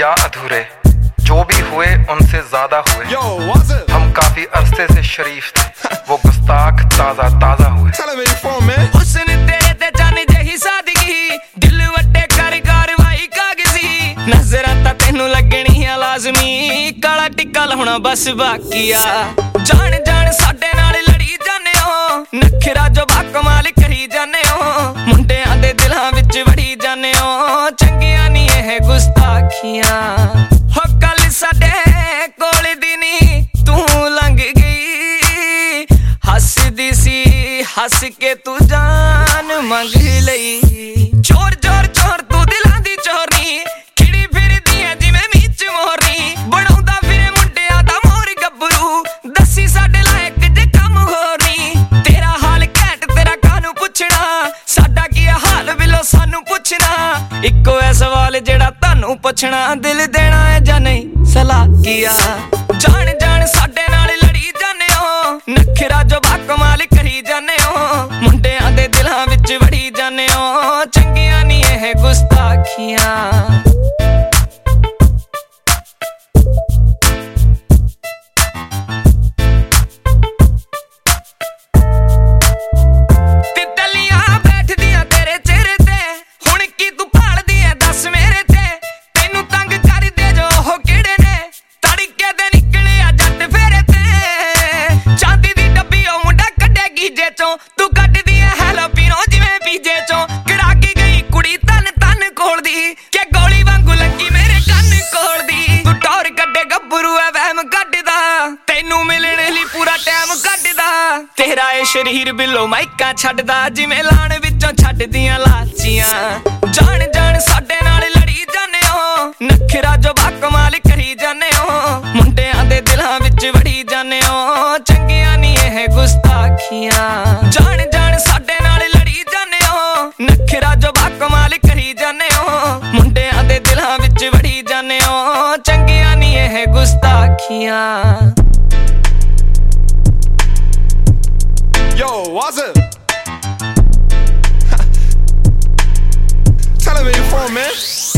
या अधूरे, जो भी हुए उनसे ज्यादा हुए। हम काफी अरसे से शरीफ थे, वो गुस्ताख ताजा ताजा हुए। उसने तेरे ते जान जही सादगी, दिल वट्टे कर कार्रवाई कागजी। नजरां तां तैनू लगणियां लाजमी, काला टिक्का लाउणा बस बाकी आ। जान जान साडे नाल लड़ी जाने हो, नखरा जो बाकमाल करी जाने हो। मुंडियां दे दिलां विच वड़ी जाने हो, चंगियां नी एह गुस्ताखियां। हो कल साडे कोल दी नी तू लंघ गई, हसदी सी हस के तू जान मंग लई। चोर चोर चोर तू दिलां दी चोरनी, खिड़ी फिरदी ऐ जिवें मीच मोरनी। बनाउंदा फिरे मुंडियां दा मोर गब्बरू, दस्सी साडे लायक जे कम होर नी। तेरा हाल घैंट तेरा कानू पुछना, साडा की हाल बिलो सानू पुछना। इक्को ऐ सवाल जेड़ा तानू पुछना, दिल देना है जां नहीं सलाह किया। जान जान साडे नाल लड़ी जाने हो, नखरा जो बाकमाल करी जाने हो। मुंडियां दे दिलां विच वड़ी जाने हो, चंगियां नी एह गुस्ताखियां। तू कटदी है हैलो पीनो जिवें पीजे चों, कड़ाकी गई कुड़ी तन तन कोलदी, के गोली वांगू लगी मेरे कन कोलदी। तू टौर कड्डे गब्बरू है वहम कड्डदा, तैनू मिलने लई पूरा टाइम कड्डदा। तेरा ए शरीर बिलो माइका छड्डदा, जिवें लाण विचों छड्डदियां लाचियां। जान जान साडे नाल लड़ी जाने हो, नखरा जो बाकमाल करी जाने हो। मुंडियां दे दिलां विच वड़ी जाने हो, चंगियां नी एह गुस्ताखियां। जान जान साडे नाल लड़ी जाने हो, नखरा जो बाकमाल करी जाने हो। मुंडियां दे दिलां विच वड़ी जाने हो, चंगियां नी एह गुस्ताखियां। Yo, what's up? Tell him where you from, man.